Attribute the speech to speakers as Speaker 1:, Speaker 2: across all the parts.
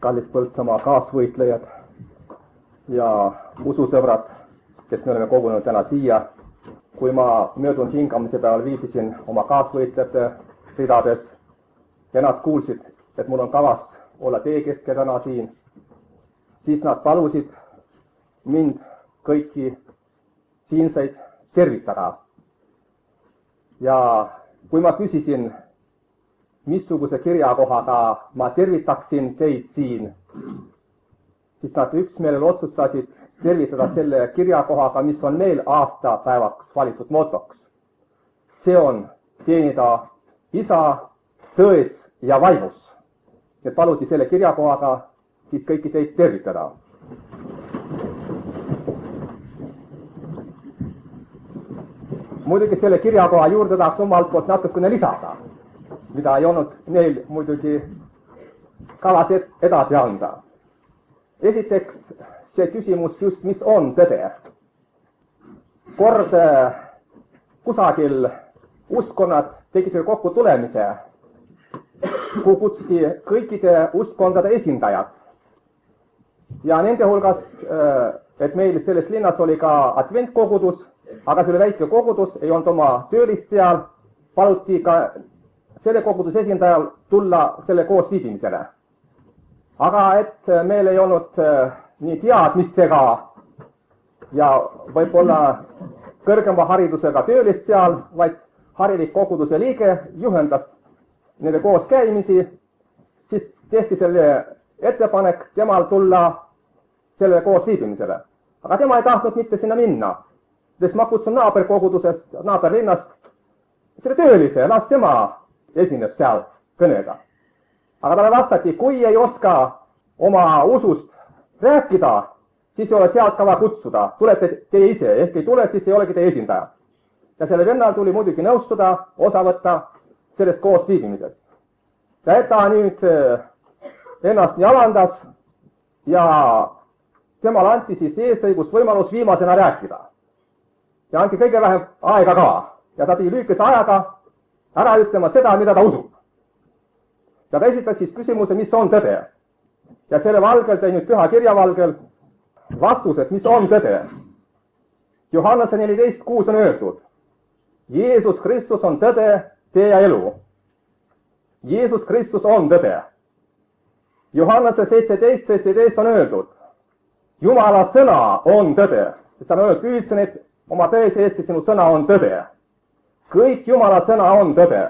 Speaker 1: kallid Põltsamaa kaasvõitlejad ja ususõbrad, kes me oleme kogunenud täna siia. Kui ma möödunud hingamise päeval viibisin oma kaasvõitlejate ridades ja nad kuulsid, et mul on kavas olla teie keskel täna siin, siis nad palusid mind kõiki siinseid tervitada. Ja kui ma küsisin, missuguse kirjakohaga ma tervitaksin teid siin, siis nad üksmeelel otsustasid tervitada selle kirjakohaga, mis on meil aastapäevaks valitud motoks. See on teenida Isa tões ja vaimus. Ja paluti selle kirjakohaga siis kõiki teid tervitada. Muidugi selle kirjakoha juurde tahaks omalt poolt natukene lisada, mida ei olnud neil muidugi kavas edasi anda. Esiteks see küsimus just, mis on tõde. Kord kusagil uskonnad tegid kokku tulemise, kuhu kutsuti kõikide uskkondade esindajad. Ja nende hulgas, et meil selles linnas oli ka adventkogudus, aga see oli väike kogudus, ei olnud oma töölist seal, paluti ka selle koguduse esindajal tulla selle koos viibimisele. Aga et meil ei olnud nii teadmistega ja võib-olla kõrgema haridusega töölist seal, vaid harilik koguduse liige juhendas nende koos käimisi, siis tehti selle ettepanek temal tulla selle koos viibimisele. Aga tema ei tahtnud mitte sinna minna, sest ma kutsun naaberkogudusest, naaberlinnast selle töölise, las tema esineb seal kõnega. Aga talle vastati, kui ei oska oma usust rääkida, siis ei ole sealt kava kutsuda. Tulete teie ise, ehk ei tule, siis ei olegi teie esindaja. Ja selle vennal tuli muidugi nõustuda, osa võtta sellest koos viibimisest. Ja et ta nüüd ennast nii avandas ja temal anti siis eesõigus võimalus viimasena rääkida. Ja anti kõige vähem aega ka. Ja ta pidi lühikese ajaga ära ütlema seda, mida ta usub. Ja ta esitas siis küsimuse, mis on tõde. Ja selle valgel tõi nüüd püha kirjavalgel vastused, mis on tõde. Johannese 14:6 on öeldud, Jeesus Kristus on tõde, tee ja elu. Jeesus Kristus on tõde. Johannese 17:17 on öeldud, Jumala sõna on tõde. Sest on öeldud, püüdsin, et oma tões Eesti sinu sõna on tõde. Kõik Jumala sõna on tõde.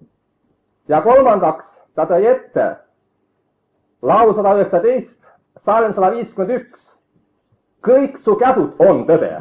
Speaker 1: Ja kolmandaks, ta tõi ette laulu 119, Salm 151. Kõik su käsud on tõde.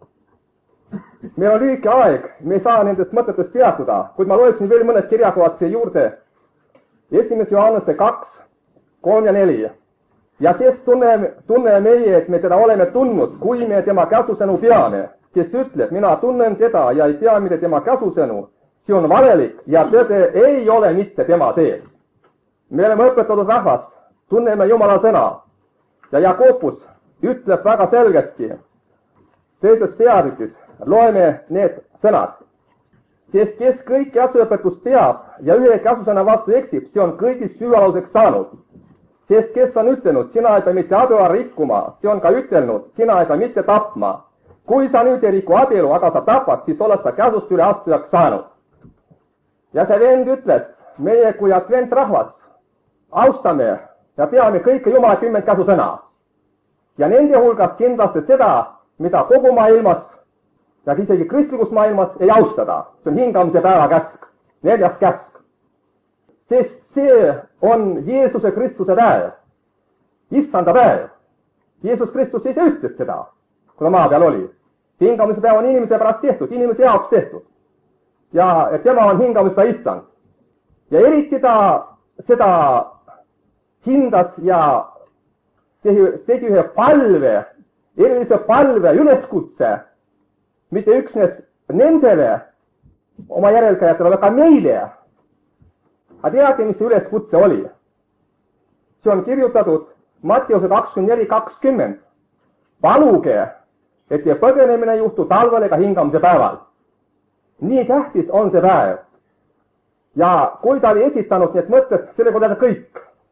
Speaker 1: Meil on lühike aeg, me ei saa nendest mõtetest peatuda, kuid ma loeksin veel mõned kirjakohad siia juurde. 1. Johannese 2, 3 ja 4. Ja sest tunneme meie, et me teda oleme tundnud, kui me tema käsusõnu peame, kes ütleb, mina tunnen teda ja ei pea mitte tema käsusõnu, see on valelik ja tõde ei ole mitte tema sees. Me oleme õpetatud rahvas, tunneme Jumala sõna ja Jakobus ütleb väga selgesti teises peatükis, loeme need sõnad. Sest kes kõik käsuõpetust peab ja ühe käsusõna vastu eksib, see on kõigis süüaluseks saanud. Sest kes on ütelnud, sina ei pea mitte abielu rikkuma, see on ka ütelnud, sina ei pea mitte tapma. Kui sa nüüd ei riku abielu, aga sa tapad, siis oled sa käsust üle astujaks saanud. Ja see vend ütles, meie kui adventrahvas austame ja peame kõike Jumala 10 käsusõna. Ja nende hulgas kindlasti seda, mida kogu maailmas ja isegi kristlikus maailmas ei austada. See on hingamise päeva käsk, 4. käsk. Sest see on Jeesuse Kristuse päev, issanda päev. Jeesus Kristus ise ütles seda, kui ta maa peal oli. Hingamise päev on inimese pärast tehtud, inimese jaoks tehtud. Ja tema on hingamispäev issand. Ja eriti ta seda hindas ja tegi ühe palve, erilise palve, üleskutse, mitte üksnes nendele oma järelkäijatele, aga ka meile. Aga teate, mis see üleskutse oli? See on kirjutatud Matteuse 24:20. Paluge, et teie põgenemine juhtub talvel ega hingamise päeval. Nii tähtis on see päev. Ja kui ta oli esitanud need mõtted, selle korda kõik.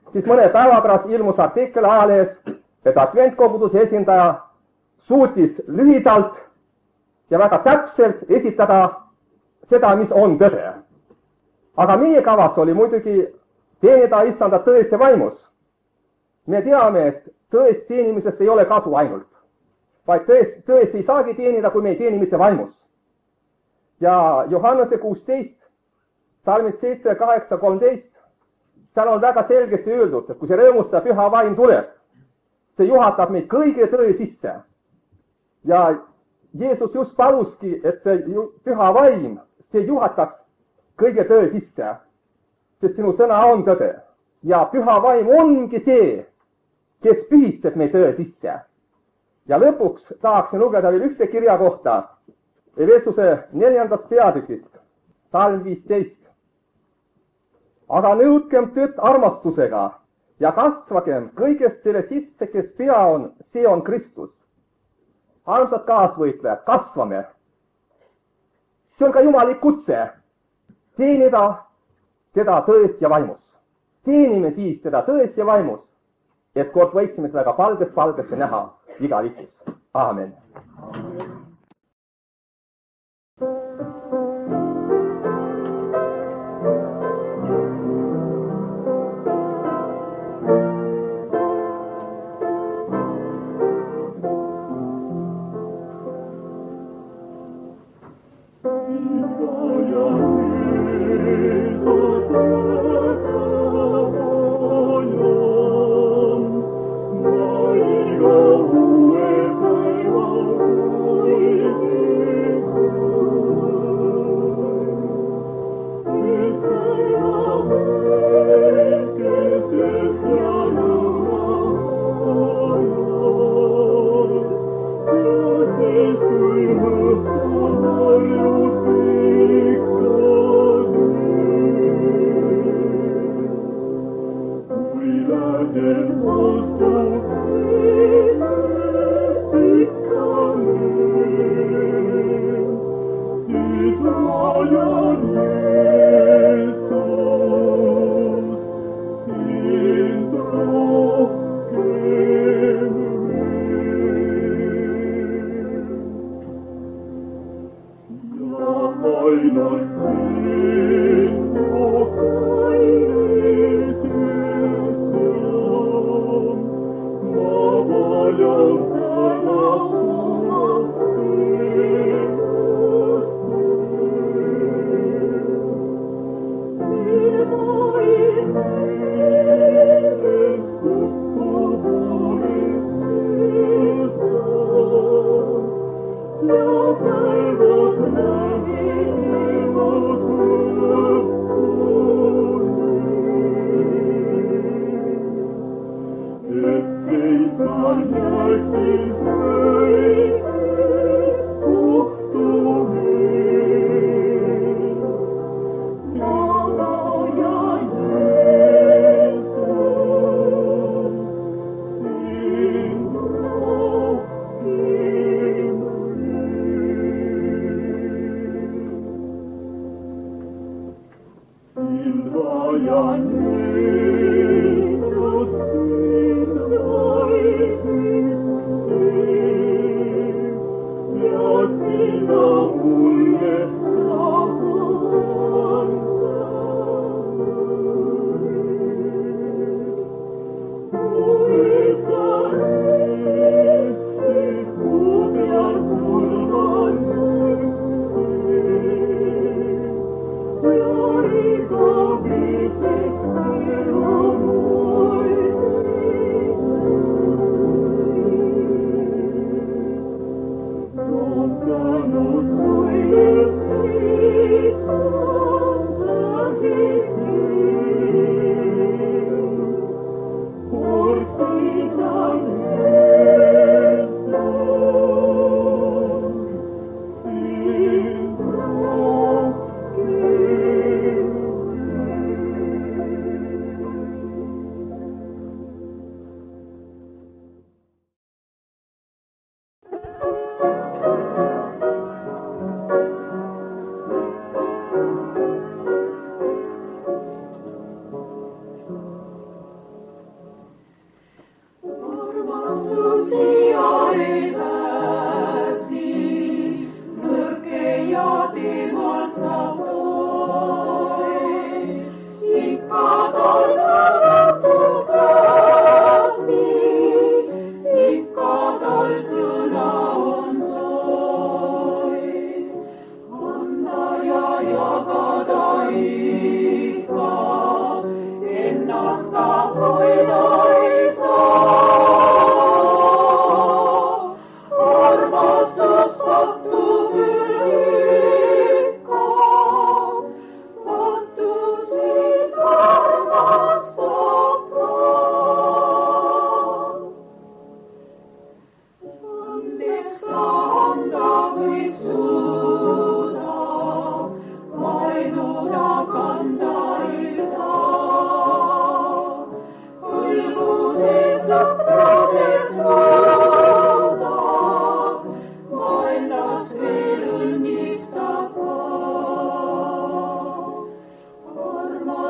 Speaker 1: siis mõne päeva pärast ilmus artikkel ajalehes, et adventkoguduse esindaja suutis lühidalt ja väga täpselt esitada seda, mis on tõde. Aga meie kavas oli muidugi teenida issanda tões ja vaimus. Me teame, et tõest teenimisest ei ole kasu ainult, vaid tõest ei saagi teenida, kui me ei teeni mitte vaimus. Ja Johannese 16, salmid 7, 8, 13, seal on väga selgesti öeldud, et kui see rõõmustav püha vaim tuleb, see juhatab meid kõige tõe sisse. Ja Jeesus just paluski, et see püha vaim, see juhataks kõige tõe sisse, sest sinu sõna on tõde. Ja püha vaim ongi see, kes pühitseb meid tõe sisse. Ja lõpuks tahaksin lugeda veel ühte kirja kohta, Efesuse 4. peatükist, salm 15. Aga nõudkem tõtt armastusega ja kasvagem kõigest selle sisse, kes pea on, see on Kristus. Armsad kaasvõitlejad, kasvame. See on ka jumalik kutse. Teenida teda tões ja vaimus. Teenime siis teda tões ja vaimus, et kord võiksime teda ka palgest näha igavikus. Aamen.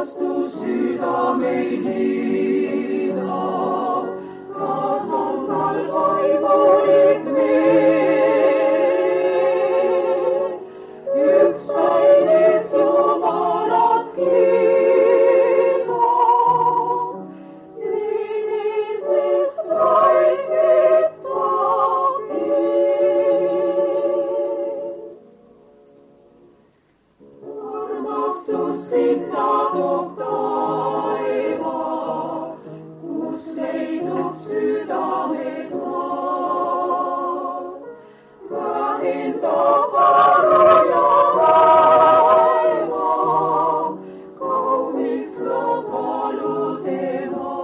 Speaker 2: armastus südameid liida, kas on tal vaimulik meel, üks väines Jumalat kiida, teinisest vaikitagi. Armastus sinna toob taeva, kus leidub südame saab, vähendab varu ja vaeva, kaunis on valu tema.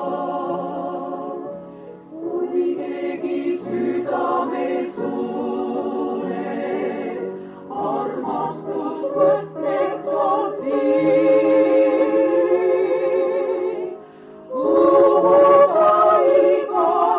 Speaker 2: Kui keegi südame suuneb, armastus võtleks on siin, kuhu ta iga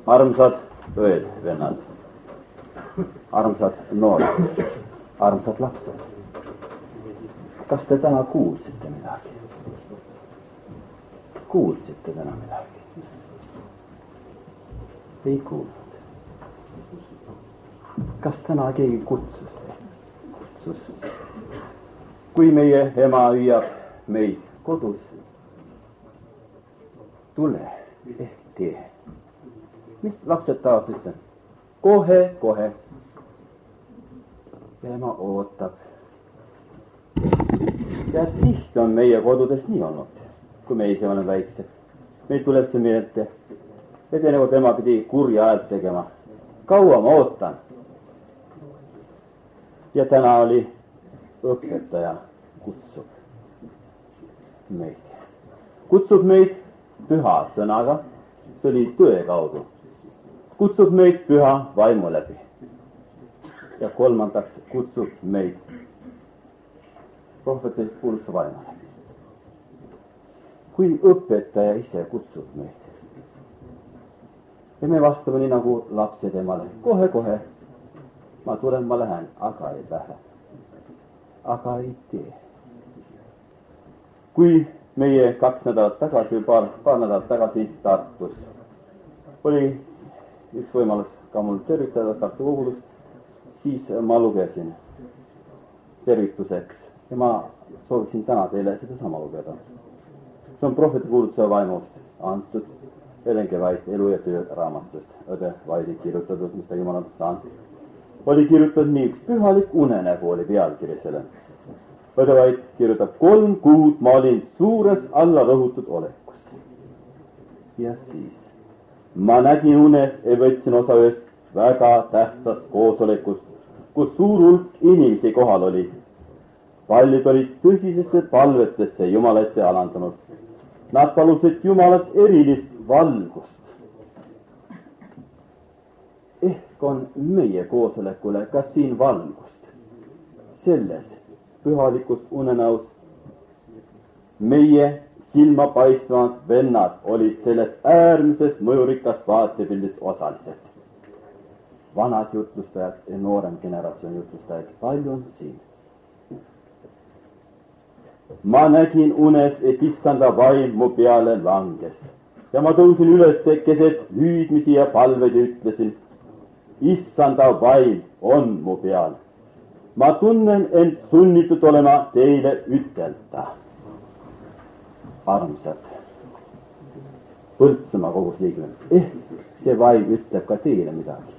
Speaker 3: Armsad õed, vennad, armsad noored, armsad lapsed. Kas te täna kuulsite midagi? Kuulsite täna midagi? Ei kuulnud. Kas täna keegi kutsus teid? Kutsus. Kui meie ema hüüab meid kodus, tule ehk tee. Mis lapsed taas ütlesid? Kohe, kohe. Ja ema ootab. Ja tihti on meie kodudes nii olnud, kui me ise oleme väiksed. Meil tuleb see meelde. Ja teinekord ema pidi kurja häält tegema. Kaua ma ootan. Ja täna oli õpetaja kutsub meid. Kutsub meid püha sõnaga, see oli tõe kaudu. Kutsub meid püha vaimu läbi. Ja kolmandaks kutsub meid prohveti kuulutuse vaimu läbi. Kui õpetaja ise kutsub meid ja me vastame nii nagu lapsed emale, kohe, kohe, ma tulen, ma lähen, aga ei lähe, aga ei tee. Kui meie 2 nädalat tagasi, paar nädalat tagasi Tartus oli üks võimalus ka mul tervitada Tartu kogudust, siis ma lugesin tervituseks ja ma sooviksin täna teile seda sama lugeda. See on prohveti kuulutuse vaimust antud Helen Kevait elu ja töö raamatust. Õde Vaidi kirjutatud, mis ta Jumalalt saanud. Oli kirjutatud nii, üks pühalik unenägu oli pealkiri selle. Õde Vaid kirjutab 3 kuud ma olin suures alla rõhutud olekus. Ja siis ma nägin unes ja võtsin osa ühest väga tähtsast koosolekust, kus suur hulk inimesi kohal oli. Paljud olid tõsisesse palvetesse Jumala ette alandunud. Nad palusid Jumalat erilist valgust. Ehk on meie koosolekule ka siin valgust. Selles pühalikus unenäos meie silmapaistvad vennad olid selles äärmises mõjurikas vaatepildis osalised. Vanad jutlustajad ja noorem generatsioon jutlustajad, palju on siin. Ma nägin unes, et issanda vaim mu peale langes ja ma tõusin üles keset hüüdmisi ja palveid ja ütlesin, issanda vaim on mu peal. Ma tunnen end sunnitud olema teile ütelda. Armsad, Põltsamaa kogusliikmed, see vaim ütleb ka teile midagi.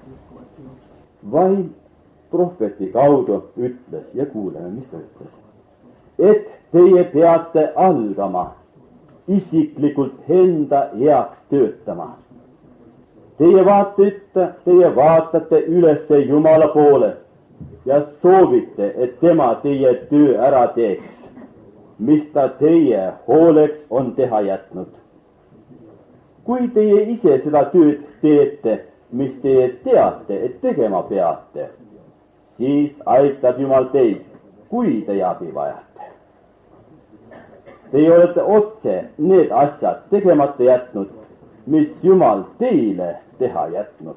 Speaker 3: Vaim prohveti kaudu ütles ja kuuleme, mis ta ütles. Et teie peate algama isiklikult enda heaks töötama. Teie vaatate üles Jumala poole ja soovite, et tema teie töö ära teeks, mis ta teie hooleks on teha jätnud. Kui teie ise seda tööd teete, mis teie teate, et tegema peate, siis aitab Jumal teid, kui teie abi vajate. Teie olete otse need asjad tegemata jätnud, mis Jumal teile teha jätnud.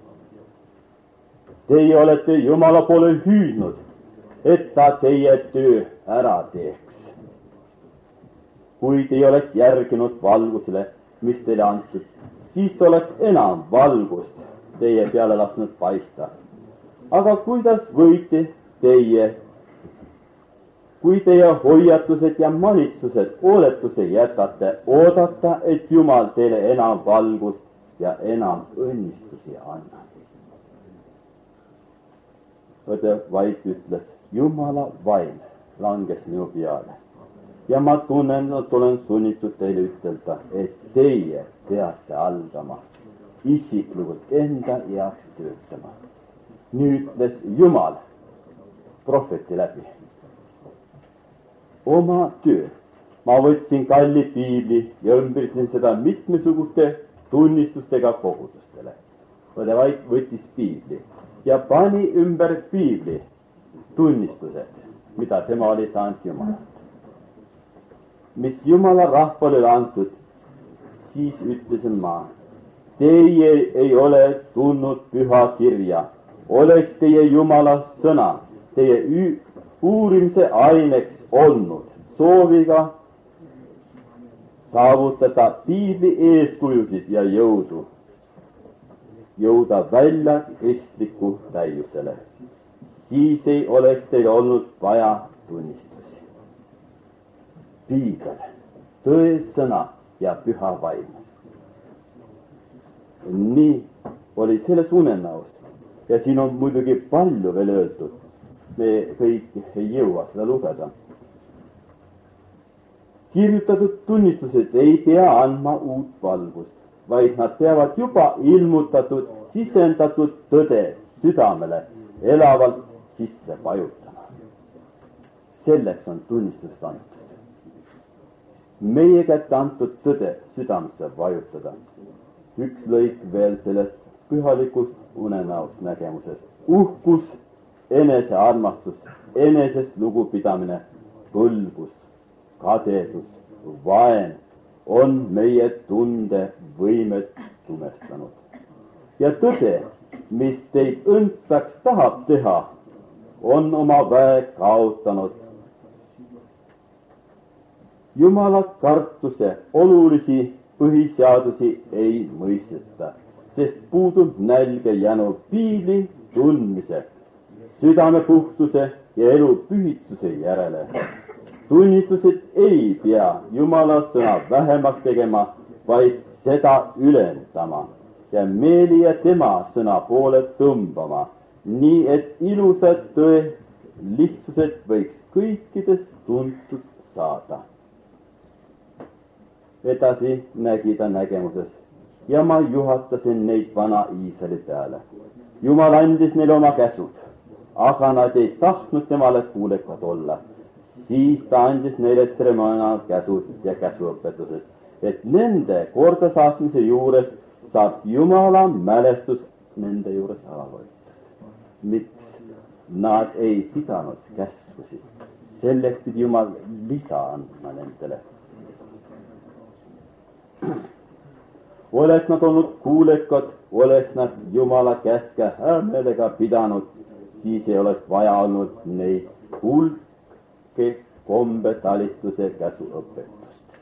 Speaker 3: Teie olete Jumala poole hüüdnud, et ta teie töö ära teeks. Kui teie oleks järginud valgusele, mis teile antud, siis te oleks enam valgust teie peale lasknud paista. Aga kuidas võite teie, kui teie hoiatused ja manitsused ooletuse jätate, oodata, et Jumal teile enam valgust ja enam õnnistusi annab? Õde Vaid ütles, Jumala vaim langes minu peale ja ma tunnen, et olen sunnitud teile ütelda, et teie peate algama isiklikult enda heaks töötama. Nüüd ütles Jumal prohveti läbi oma töö. Ma võtsin kalli piibli ja ümbrisin seda mitmesuguste tunnistustega kogudustele. Õde Vaid võttis piibli ja pani ümber piibli tunnistused, mida tema oli saanud Jumalalt. Mis Jumala rahvale oli antud, siis ütlesin ma, teie ei ole tundnud püha kirja, oleks teie Jumala sõna teie uurimise aineks olnud sooviga saavutada piibli eeskujusid ja jõuda välja kristliku täiusele. Siis ei oleks teil olnud vaja tunnistusi. Piibel, tõesõna ja püha vaim. Nii oli selles unenäos ja siin on muidugi palju veel öeldud. Me kõik ei jõua seda lugeda. Kirjutatud tunnistused ei pea andma uut valgust, vaid nad peavad juba ilmutatud, sisendatud tõde südamele elavalt sisse vajutama. Selleks on tunnistused antud. Meie kätte antud tõde südamesse vajutada. Üks lõik veel sellest pühalikust unenäost nägemusest. Uhkus, enesearmastus, enesest lugupidamine, põlgus, kadedus, vaen on meie tundevõimet tumestanud. Ja tõde, mis teid õndsaks tahab teha, on oma väe kaotanud. Jumala kartuse olulisi põhiseadusi ei mõisteta, sest puudub nälge jänu piibli tundmise, südame puhtuse ja elu pühitsuse järele. Tunnistused ei pea Jumala sõna vähemaks tegema, vaid seda ülendama ja meeli ja tema sõna poole tõmbama, nii et ilusad tõe lihtsused võiks kõikidest tuntud saada. Edasi nägi ta nägemuses ja ma juhatasin neid vana Iisraeli peale. Jumal andis neile oma käsud, aga nad ei tahtnud temale kuulekad olla. Siis ta andis neile tseremoonial käsud ja käsuõpetused, et nende kordasaatmise juures saab Jumala mälestus nende juures ära võetud. Miks? Nad ei pidanud käskusid. Selleks pidi Jumal lisa andma nendele. Oleks nad olnud kuulekad, oleks nad Jumala käske häämeelega pidanud, siis ei oleks vaja olnud neid hulke kombe talistuse käsuõpetust.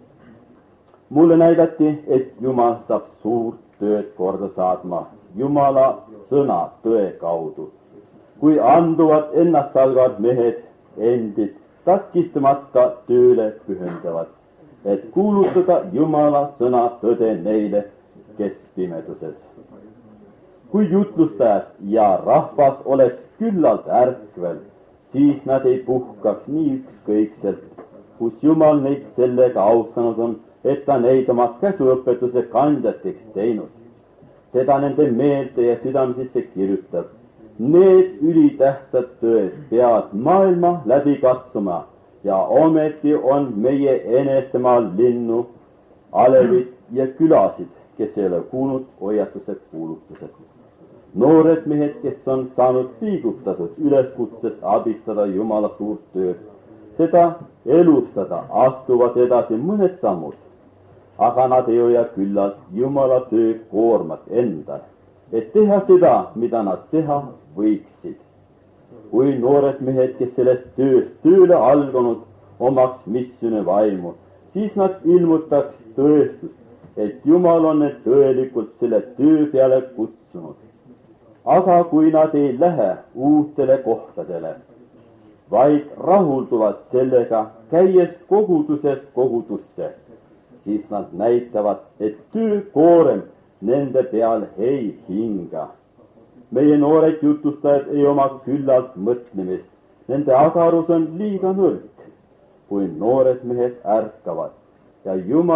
Speaker 3: Mulle näidati, et Jumal saab suurt tööd korda saatma Jumala sõna tõe kaudu. Kui anduvad ennastsalgavad mehed endid takistamata tööle pühendavad, et kuulutada Jumala sõna tõde neile, kes pimeduses. Kui jutlustajad ja rahvas oleks küllalt ärkvel, siis nad ei puhkaks nii ükskõikselt, kus Jumal neid sellega austanud on, et ta neid oma käsuõpetuse kandjateks teinud. Seda nende meelde ja südamsisse kirjutab. Need ülitähtsad tööd peavad maailma läbi katsuma ja ometi on meie enestemaal linnu, alevit ja külasid, kes ei ole kuulnud hoiatuse kuulutused. Noored mehed, kes on saanud liigutatud üleskutsest abistada Jumala suurt tööd, seda elustada, astuvad edasi mõned sammud, aga nad ei hoia küllalt Jumala töö koormat endal, et teha seda, mida nad teha võiksid. Kui noored mehed, kes sellest tööst tööle alganud, omaks missiooni vaimu, siis nad ilmutaks tõestust, et Jumal on need tõelikult selle töö peale kutsunud. Aga kui nad ei lähe uutele kohtadele, vaid rahulduvad sellega, käies kogudusest kogudusse, siis nad näitavad, et töökoorem nende peal ei hinga. Meie noored jutustajad ei oma küllalt mõtlemist, nende agarus on liiga nõrk. Kui noored mehed ärkavad ja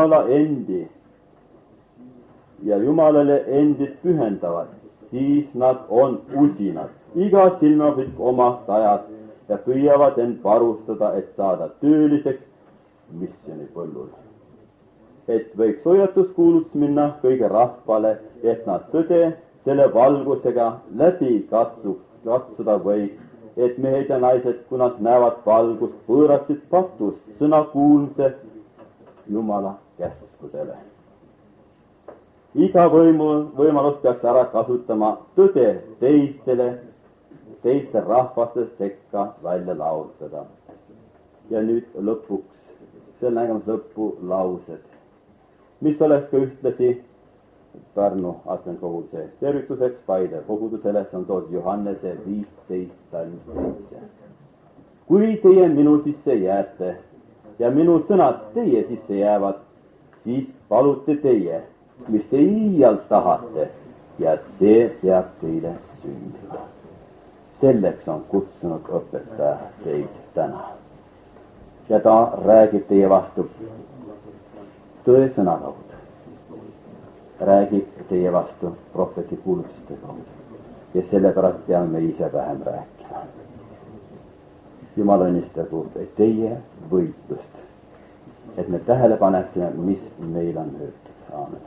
Speaker 3: Jumalale endid pühendavad, siis nad on usinad, iga silmapilk omast ajast ja püüavad end varustada, et saada tööliseks missionipõllul. Et võiks hoiatuskuulutus minna kõige rahvale, et nad tõde selle valgusega läbi katsuda võiks, et mehed ja naised, kui nad näevad valgust, pööraksid patust sõna kuulmise Jumala käskudele. iga võimalus peaks ära kasutama tõde teiste rahvaste sekka välja lausuda. Ja nüüd lõpuks, selle nägemus lõppu laused, mis oleks ka ühtlasi Pärnu adventkoguduse tervituseks Paide kogudusele, see on toodud Johannese 15 salm 7. Kui teie minu sisse jääte ja minu sõnad teie sisse jäävad, siis palute teie, mis te iialt tahate, ja see peab teile sündima. Selleks on kutsunud õpetaja teid täna. Ja ta räägib teie vastu tõe sõna kaudu. Räägib teie vastu prohveti kuulutuste kaudu. Ja sellepärast peame me ise vähem rääkima. Jumal õnnistagu teie võitlust, et me tähele paneksime, mis meil on öeldud. Aamen.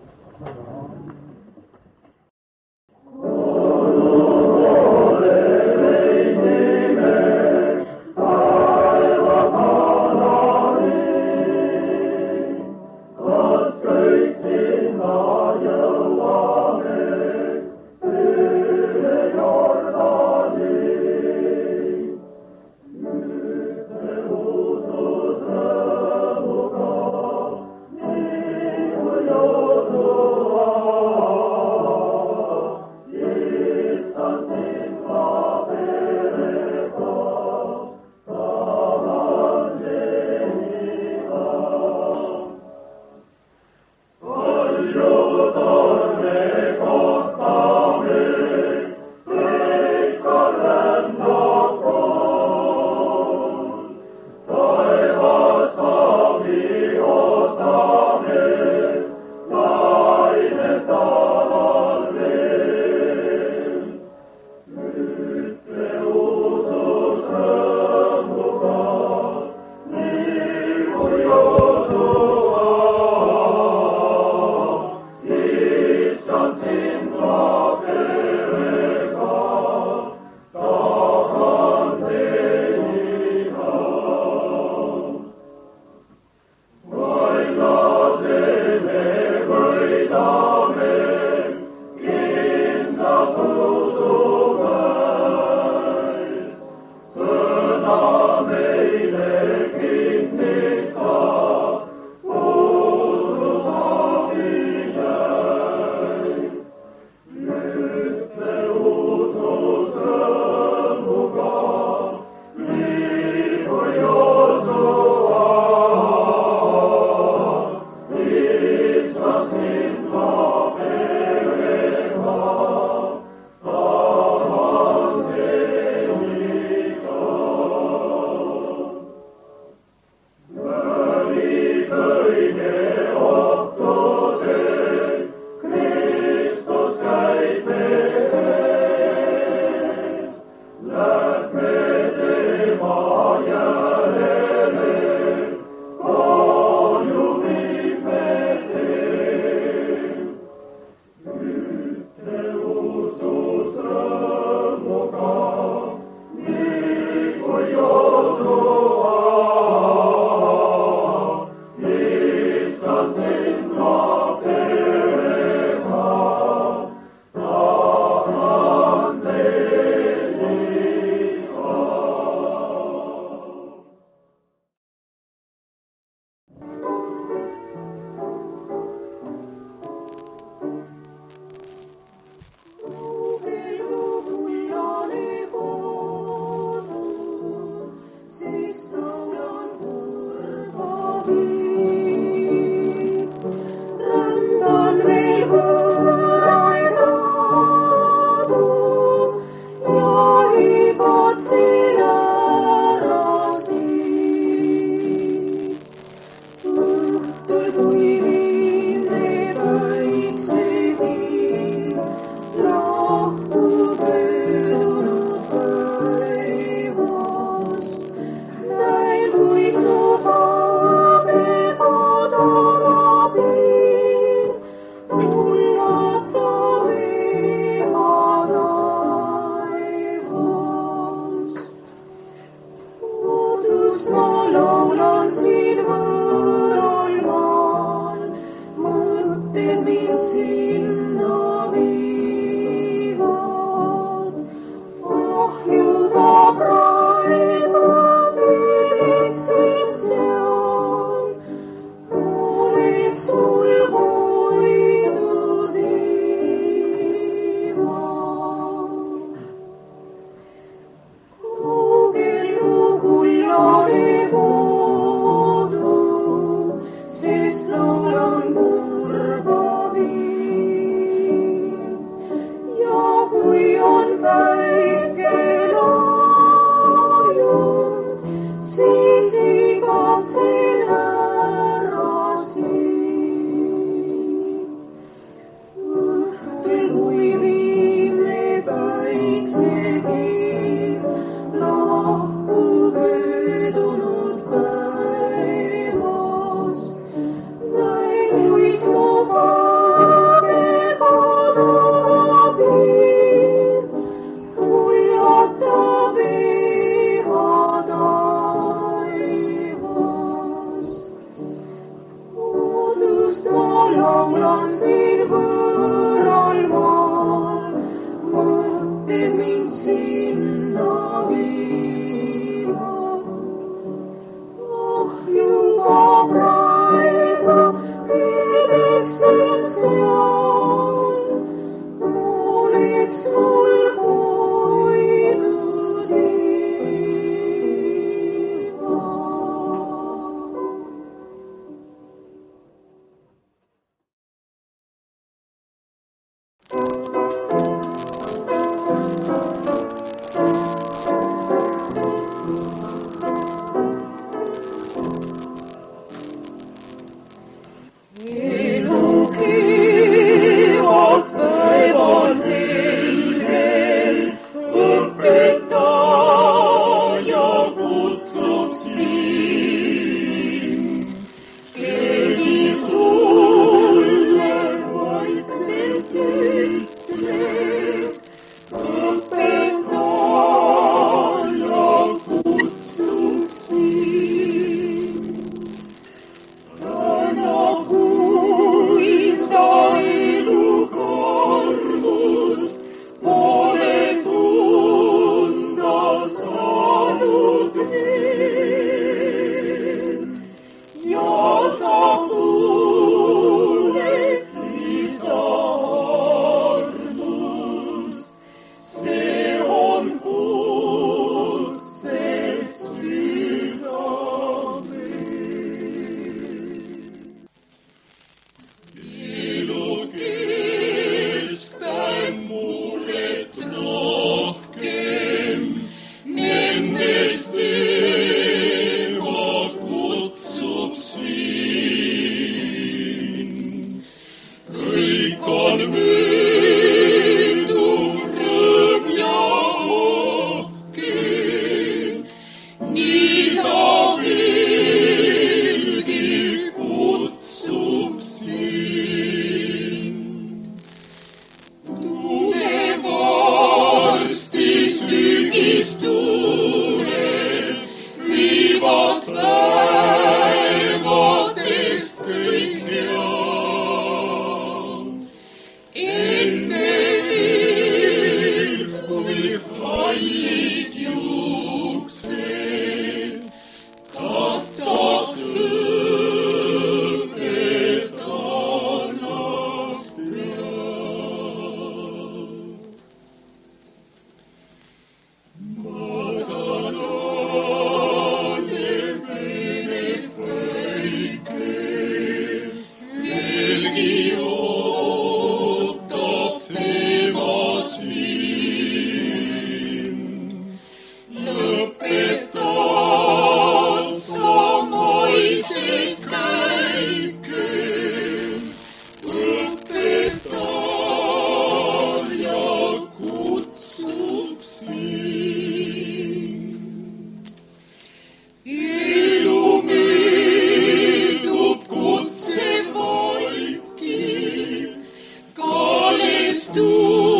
Speaker 2: Du